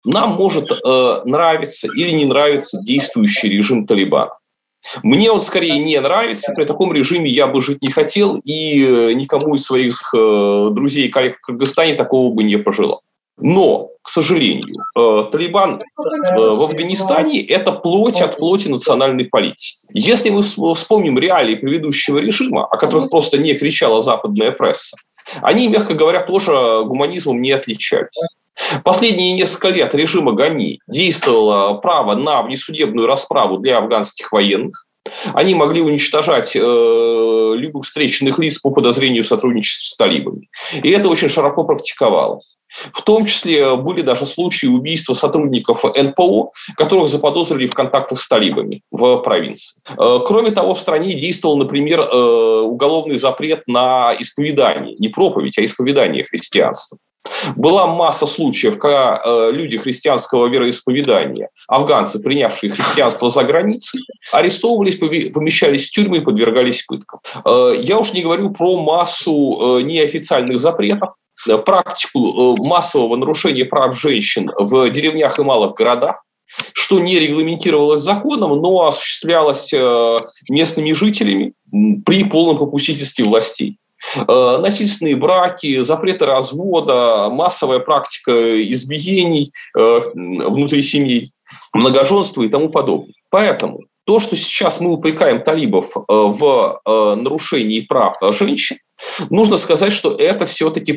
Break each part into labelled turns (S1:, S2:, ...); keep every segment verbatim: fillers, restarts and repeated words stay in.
S1: нам может э, нравиться или не нравиться действующий режим Талибана. Мне он скорее не нравится, при таком режиме я бы жить не хотел, и э, никому из своих э, друзей и коллег в Кыргызстане такого бы не пожелал. Но, к сожалению, э, Талибан э, в Афганистане – это плоть от плоти национальной политики. Если мы вспомним реалии предыдущего режима, о которых просто не кричала западная пресса, они, мягко говоря, тоже гуманизмом не отличались. Последние несколько лет режима Гани действовало право на внесудебную расправу для афганских военных. Они могли уничтожать э, любых встреченных лиц по подозрению в сотрудничестве с талибами. И это очень широко практиковалось. В том числе были даже случаи убийства сотрудников эн пэ о, которых заподозрили в контактах с талибами в провинции. Э, кроме того, в стране действовал, например, э, уголовный запрет на исповедание. Не проповедь, а исповедание христианства. Была масса случаев, когда э, люди христианского вероисповедания, афганцы, принявшие христианство за границей, арестовывались, помещались в тюрьмы и подвергались пыткам. Э, я уж не говорю про массу э, неофициальных запретов, э, практику э, массового нарушения прав женщин в деревнях и малых городах, что не регламентировалось законом, но осуществлялось э, местными жителями при полном попустительстве властей. Насильственные браки, запреты развода, массовая практика избиений внутри семей, многоженство и тому подобное. Поэтому то, что сейчас мы упрекаем талибов в нарушении прав женщин, нужно сказать, что это все-таки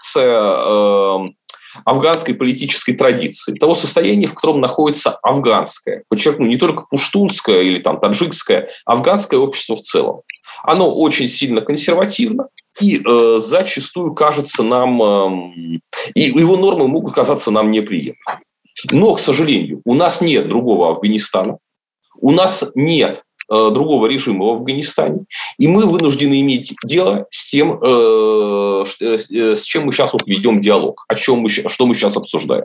S1: проекция афганской политической традиции, того состояния, в котором находится афганское, подчеркну, не только пуштунское или там таджикское, афганское общество в целом. Оно очень сильно консервативно и э, зачастую кажется нам, э, и его нормы могут казаться нам неприемлемыми. Но, к сожалению, у нас нет другого Афганистана, у нас нет э, другого режима в Афганистане, и мы вынуждены иметь дело с тем, э, с чем мы сейчас вот ведем диалог, о чем мы, что мы сейчас обсуждаем.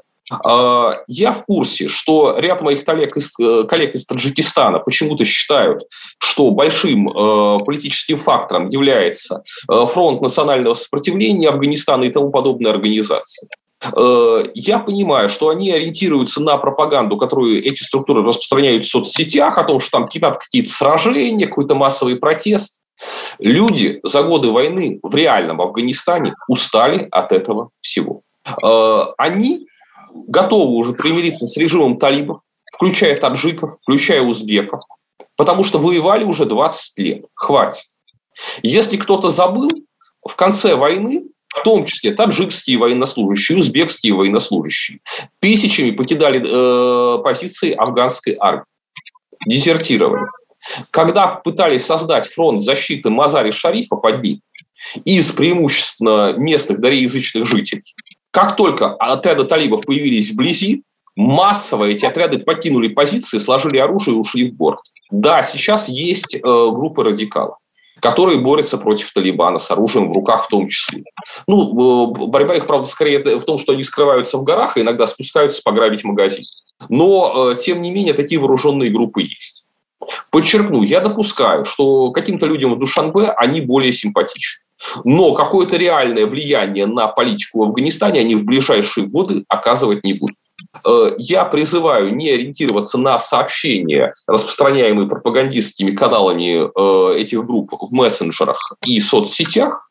S1: Я в курсе, что ряд моих коллег из, коллег из Таджикистана почему-то считают, что большим э, политическим фактором является э, фронт национального сопротивления Афганистана и тому подобные организации. Э, я понимаю, что они ориентируются на пропаганду, которую эти структуры распространяют в соцсетях, о том, что там кипят какие-то сражения, какой-то массовый протест. Люди за годы войны в реальном Афганистане устали от этого всего. Э, они готовы уже примириться с режимом талибов, включая таджиков, включая узбеков, потому что воевали уже двадцать лет. Хватит. Если кто-то забыл, в конце войны, в том числе таджикские военнослужащие, узбекские военнослужащие, тысячами покидали э, позиции афганской армии, дезертировали. Когда пытались создать фронт защиты Мазари-Шарифа под ним из преимущественно местных дареязычных жителей, как только отряды талибов появились вблизи, массово эти отряды покинули позиции, сложили оружие и ушли в город. Да, сейчас есть э, группы радикалов, которые борются против Талибана с оружием в руках в том числе. Ну, э, борьба их, правда, скорее в том, что они скрываются в горах и иногда спускаются пограбить магазин. Но, э, тем не менее, такие вооруженные группы есть. Подчеркну, я допускаю, что каким-то людям в Душанбе они более симпатичны. Но какое-то реальное влияние на политику в Афганистане они в ближайшие годы оказывать не будут. Я призываю не ориентироваться на сообщения, распространяемые пропагандистскими каналами этих групп в мессенджерах и соцсетях,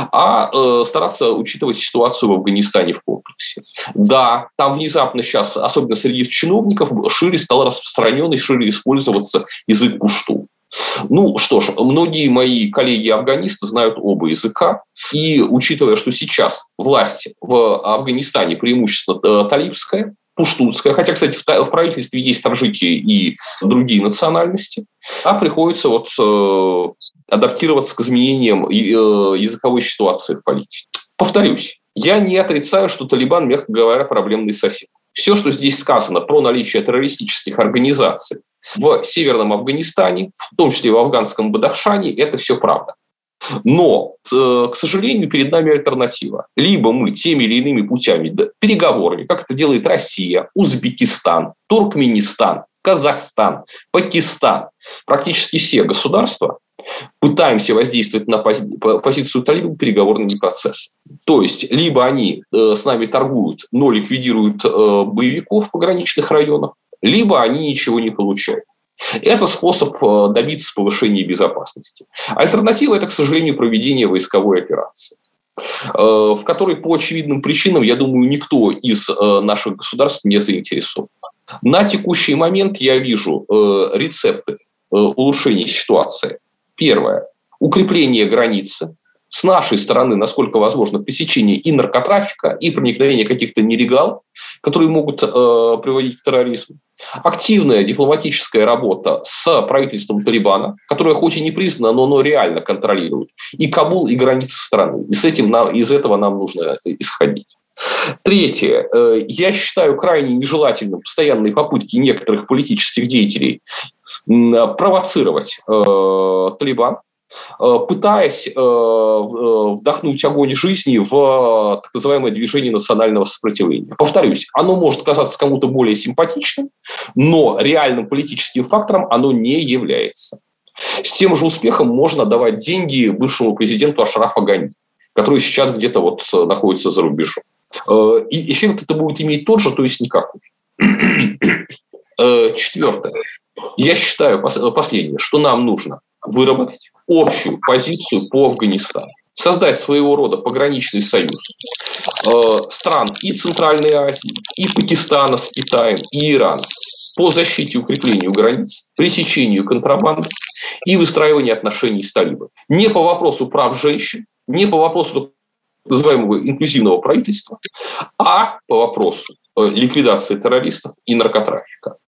S1: а стараться учитывать ситуацию в Афганистане в комплексе. Да, там внезапно сейчас, особенно среди чиновников, шире стал распространен и шире использоваться язык пушту. Ну что ж, многие мои коллеги-афганисты знают оба языка, и учитывая, что сейчас власть в Афганистане преимущественно талибская, пуштунская, хотя, кстати, в правительстве есть таджики и другие национальности, а приходится вот э, адаптироваться к изменениям языковой ситуации в политике. Повторюсь, я не отрицаю, что Талибан, мягко говоря, проблемный сосед. Все, что здесь сказано про наличие террористических организаций в Северном Афганистане, в том числе в афганском Бадахшане, это все правда. Но, к сожалению, перед нами альтернатива. Либо мы теми или иными путями, переговорами, как это делает Россия, Узбекистан, Туркменистан, Казахстан, Пакистан, практически все государства, пытаемся воздействовать на пози- позицию талибов переговорными процессами. То есть, либо они э, с нами торгуют, но ликвидируют э, боевиков в пограничных районах, либо они ничего не получают. Это способ э, добиться повышения безопасности. Альтернатива – это, к сожалению, проведение войсковой операции, э, в которой по очевидным причинам, я думаю, никто из э, наших государств не заинтересован. На текущий момент я вижу э, рецепты э, улучшения ситуации. Первое. Укрепление границы. С нашей стороны, насколько возможно, пресечение и наркотрафика, и проникновение каких-то нелегалов, которые могут э, приводить к терроризму. Активная дипломатическая работа с правительством Талибана, которое хоть и не признано, но оно реально контролирует и Кабул, и границы страны. И с этим нам, из этого нам нужно исходить. Третье. Я считаю крайне нежелательным постоянные попытки некоторых политических деятелей провоцировать э, Талибан, пытаясь э, вдохнуть огонь жизни в так называемое движение национального сопротивления. Повторюсь, оно может казаться кому-то более симпатичным, но реальным политическим фактором оно не является. С тем же успехом можно давать деньги бывшему президенту Ашрафа Гани, который сейчас где-то вот находится за рубежом. И эффект это будет иметь тот же, то есть никакой. Четвертое. Я считаю, последнее, что нам нужно выработать общую позицию по Афганистану. Создать своего рода пограничный союз стран и Центральной Азии, и Пакистана с Китаем, и Ирана по защите и укреплению границ, пресечению контрабанды и выстраиванию отношений с талибами. Не по вопросу прав женщин, не по вопросу называемого инклюзивного правительства, а по вопросу ликвидации террористов и наркотрафика.